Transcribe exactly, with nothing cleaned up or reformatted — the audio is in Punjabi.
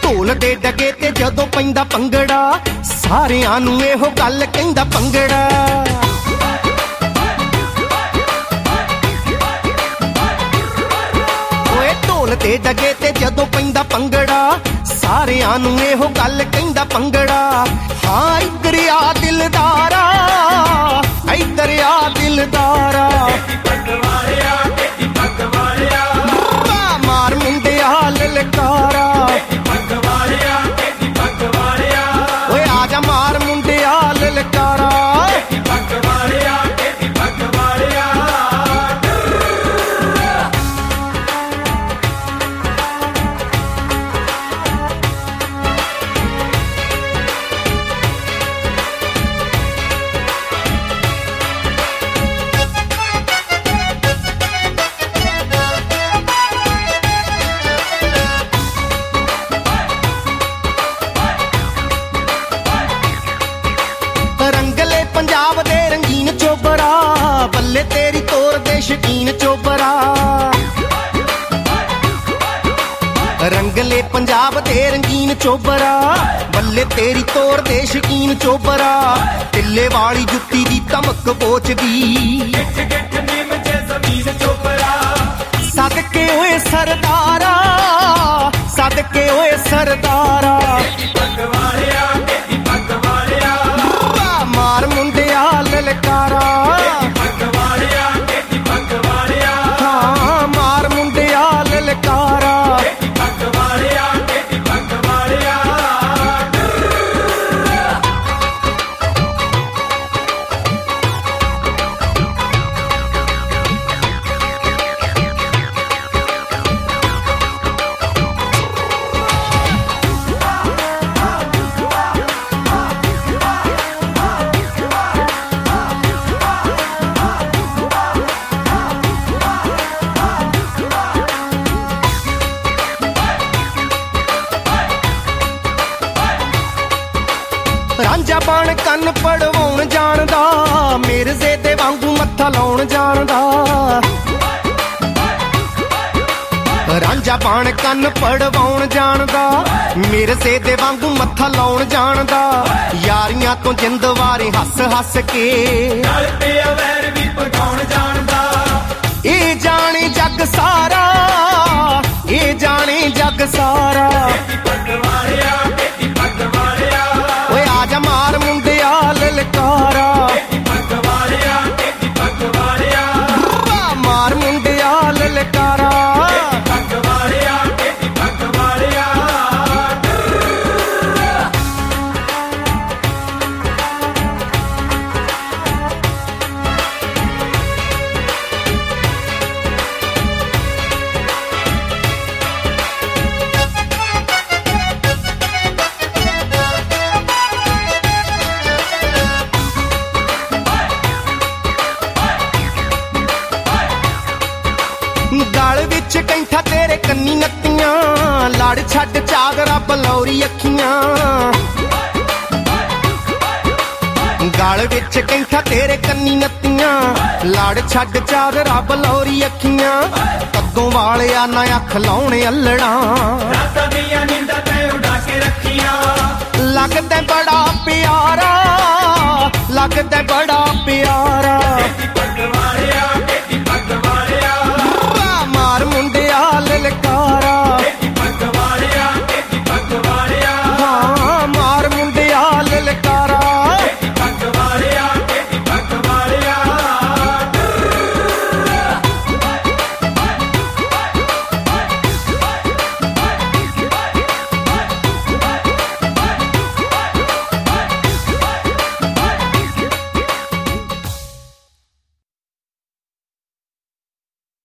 ਢੋਲ ਦੇ ਡਗੇ ਤੇ ਜਦੋਂ ਪੈਂਦਾ ਭੰਗੜਾ ਸਾਰਿਆਂ ਨੂੰ ਇਹੋ ਗੱਲ ਕਹਿੰਦਾ ਭੰਗੜਾ। ਓਏ ਢੋਲ ਦੇ ਡਗੇ ਤੇ ਜਦੋਂ ਪੈਂਦਾ ਭੰਗੜਾ ਸਾਰਿਆਂ ਨੂੰ ਇਹੋ ਗੱਲ ਕਹਿੰਦਾ ਭੰਗੜਾ। ਹਾਂ ਇੱਧਰ ਆ ਦਿਲਦਾਰਾ, ਇੱਧਰ ਆ ਦਿਲਦਾਰਾ, ਮਾਰ ਮੁੰਡਿਆ ਲਲਕਾਰਾ। ਓਏ ਆ ਜਾ ਮਾਰ ਮੁੰਡਿਆ ਲਲਕਾਰਾ। ਰੰਗਲੇ ਪੰਜਾਬ ਦੇ ਰੰਗੀਨ ਚੋਬਰਾ, ਬੱਲੇ ਤੇਰੀ ਤੋਰ ਦੇ ਸ਼ਕੀਨ ਚੋਬਰਾ। ਰੰਗਲੇ ਪੰਜਾਬ ਦੇ ਰੰਗੀਨ ਚੋਬਰਾ, ਬੱਲੇ ਤੇਰੀ ਤੋਰ ਦੇ ਸ਼ਕੀਨ ਚੋਬਰਾ। ਟਿੱਲੇ ਵਾਲੀ ਜੁੱਤੀ ਦੀ ਧਮਕ ਪੋਚਦੀ, ਸਦਕੇ ਓਏ ਸਰਦਾਰਾ, ਸਦਕੇ ਓਏ ਸਰਦਾਰਾ। ਮਾਰ ਮੁੰਡਿਆ ਲਲਕਾਰਾ, ਹਾਂ ਮਾਰ ਮੁੰਡਿਆ ਲਲਕਾਰਾ। ਰਾਂਝਾ ਬਣ ਕੰਨ ਪੜਵਾਉਣ ਜਾਣਦਾ, ਮਿਰਜ਼ੇ ਦੇ ਵਾਂਗੂ ਮੱਥਾ ਲਾਉਣ ਜਾਣਦਾ। ਰਾਂਝਾ ਬਣ ਕੰਨ ਪੜਵਾਉਣ ਜਾਣਦਾ, ਮਿਰਜ਼ੇ ਦੇ ਵਾਂਗੂ ਮੱਥਾ ਲਾਉਣ ਜਾਣਦਾ। ਯਾਰੀਆਂ ਤੋਂ ਜਿੰਦ ਵਾਰੇ ਹੱਸ ਹੱਸ ਕੇ ਨਾਲ ਪਿਆ ਵੈਰ ਵੀ ਪਗਾਉਣ ਜਾਣਦਾ। ਇਹ ਜਾਣੇ ਜੱਗ ਸਾਰਾ, ਇਹ ਜਾਣੇ ਜੱਗ ਸਾਰਾ। ਮਾਰ ਮੁੰਡਿਆ ਲਲਕਾਰਾ, ਮਾਰ ਮੁੰਡਿਆ ਲਲਕਾਰਾ। ਗਲ ਵਿੱਚ ਕੈਂਠਾ ਤੇਰੇ ਕੰਨੀ ਨੱਤੀਆਂ, ਲੜ ਛੱਡ ਚਾਦਰਾ ਬਲੌਰੀ ਅੱਖੀਆਂ। ਗਲ ਵਿੱਚ ਕੈਂਠਾ ਤੇਰੇ ਕੰਨੀ ਨੱਤੀਆਂ, ਲੜ ਛੱਡ ਚਾਦਰਾ ਬਲੌਰੀ ਅੱਖੀਆਂ। ਕੱਦੋਂ ਵਾਲਿਆ ਨਾ ਅੱਖ ਲਾਉਣੇ ਅੱਲੜਾਂ, ਲੱਗਦਾ ਬੜਾ ਪਿਆਰਾ, ਲੱਗਦਾ ਬੜਾ ਪਿਆਰਾ। ਮਾਰ ਮੁੰਡਿਆ ਲਲਕਾਰਾ,